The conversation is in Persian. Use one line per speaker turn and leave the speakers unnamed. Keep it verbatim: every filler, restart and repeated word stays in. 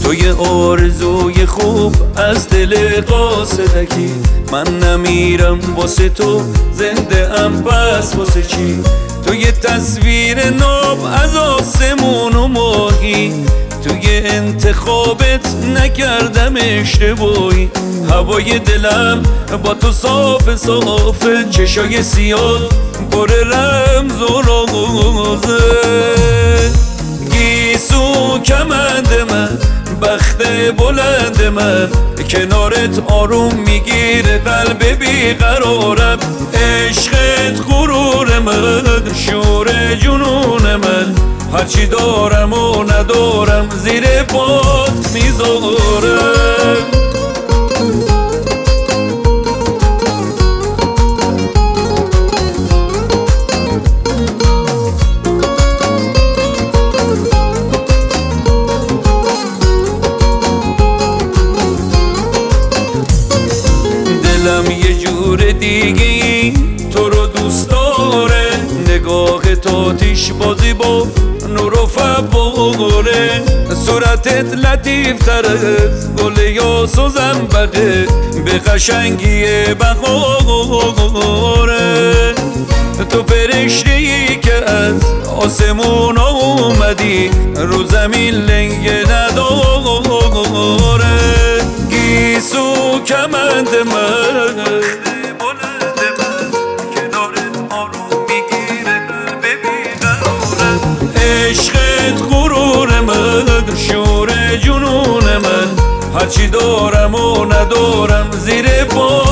توی آرزوی خوب از دل قاصدکی. من نمیرم واسه تو زنده ام پس واسه چی؟ توی تصویر ناب از آسمون و ماهی، توی انتخابت نکردم اشتباهی. هوای دلم با تو صاف صافه، چشای سیاه پر رمز و رازه. گیسو کمند من، بخت بلند من، کنارت آروم میگیره قلب بیقرارم. عشقت غرور من، شور جنون من، هرچی دارم و ندارم زیر پات میذارم. دلم یه جور دیگه تو رو دوست داره، نگاه تو آتیش بازی با نور و فواره. صورتت لطیف تر از گل یاس و زنبقه، به قشنگی بهاره. تو فرشته ای که از آسمون اومدی، رو زمین لنگه نداره. گیسو کمند من، بلند من، کنارت آروم میگیره قلب بیقرارم. عشقت غرور من، شور جنون من، هرچی دارم و ندارم زیر پا